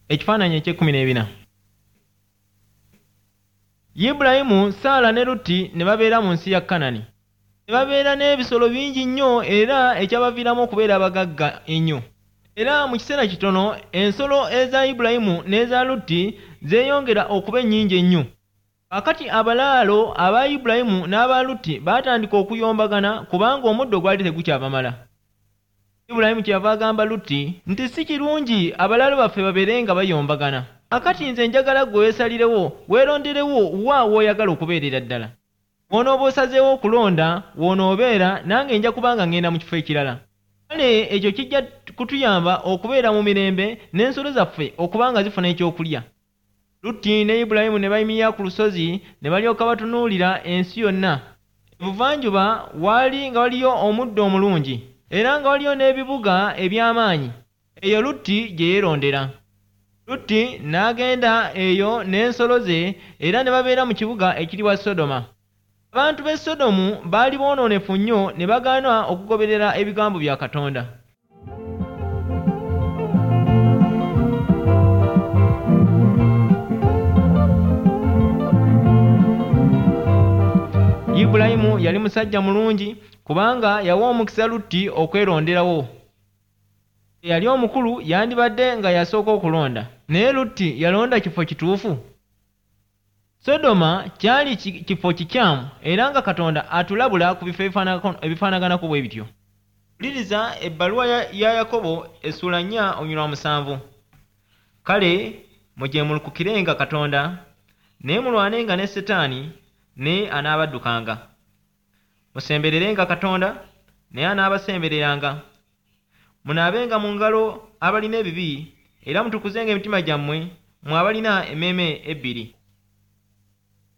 Ekifaananyi eky'e14. Ibulayimu, Saala ne Lutti ne babeera mu nsi ya Kanani. Ne babeera n'ebisolo bingi nnyo era ekyabaviiramu okubeera abagagga ennyo. Era mu kiseera kitono ensolo eza Ibulayimu n'eza Lutti zeeyongera okuba ennyingi ennyo. Kakati abalaalo aba Ibulayimu n'aba Lutti baatandika okuyombagana kubanga omuddo gwali tegukyabamala. Ibulayimu kyeyava agamba Lutti nti si kirungi abalaalo baffe babeerenga bayombagana. Akati nze njagala gwe weesalirewo weeronderewo wa w'oyagala okubeerera ddala. W'onooba osazeewo okulonda w'onoobeera nange nja kubanga ngenda mu kifo ekirala. Kale ekyo kijja kutuyamba okubeera mu mirembe n'ensolo zaffe okuba nga zifuna ekyokulya. Lutti ne Ibulayimu ne bayimirira ku lusozi ne balyoka batunuulira ensi yonna. Ebuvanjuba waali nga waliyo omuddo omulungi era nga waliyo n'ebibuga eby'amaanyi. Eyo Lutti gye yeerondera. Lutti n'agenda eyo n'ensolo ze era ne babeera mu kibuga ekiri wa Sodoma. Abantu b'e Sodomu baali boonoonefu nnyo ne bagaana okugoberera ebigambo bya Katonda. Ibulayimu yali musajja mulungi kubanga yawa omukisa Lutti okweronderawo. Eyali omukulu yandibadde nga yasooka okulonda, naye Lutti yalonda kifo kituufu. Sodoma kyali kifo kikyamu era nga Katonda atulabula ku bifo ebifaanaganako bwe bityo. Wuliriza ebbaluwa ya Yakobo essula 4:7. Kale mujemulukukirenga Katonda, naye mulwanenga ne Setaani, naye anaabaddukanga. Musembererenga Katonda, naye anaabasembereranga. Munaabenga mu ngalo abalina ebibi, era mutukuzenga emitima gyammwe mmwe abalina emmeeme ebbiri.